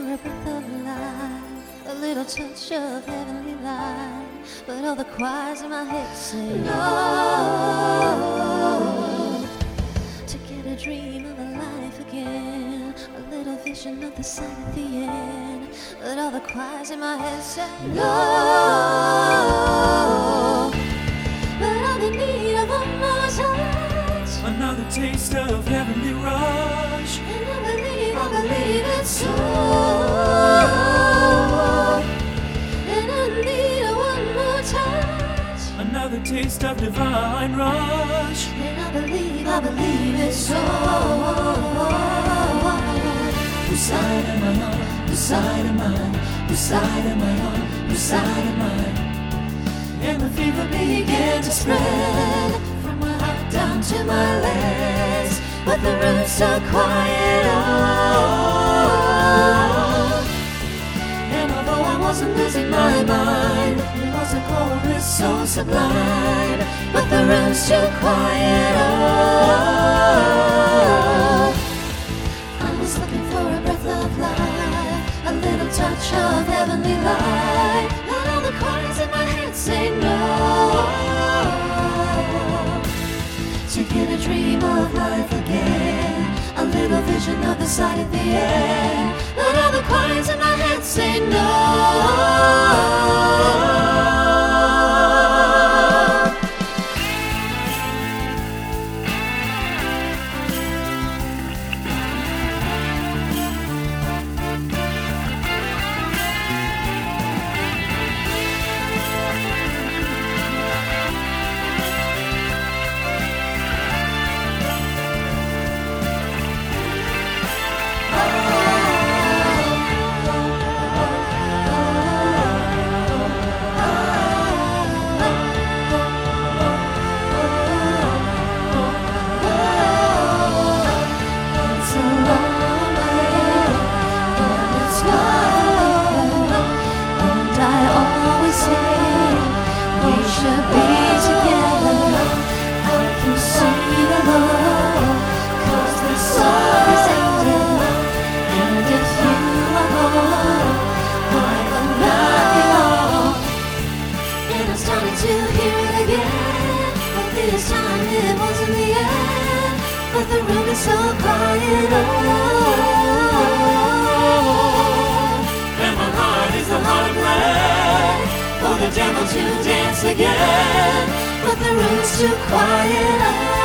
for a breath of life, a little touch of heavenly light. But all the choirs in my head say no. To get a dream of a life again, a little vision of the sight at the end. But all the choirs in my head say no. But I'm in need of one more touch, another taste of heavenly rush. and I believe it's so. And I need one more touch, Another taste of divine rush. and I believe it's so. Whose side am I on? Whose side am I? Whose side am I on? Whose side am I? And the fever began to spread from my heart down to my legs, but the room's so quiet. Oh, and although I wasn't losing my mind, it was a coldness so sublime, but the room's too quiet. Oh, I was looking for a breath of life, a little touch of heavenly light. But all the choirs in my head say no. To get a dream of life again, a little vision of the sight at the end. But all the choirs in my head say no. To hear it again, but this time it wasn't the end. But the room is so quiet. Oh, And my heart is the heart of bread for the devil to dance again, but the room's too quiet. Oh,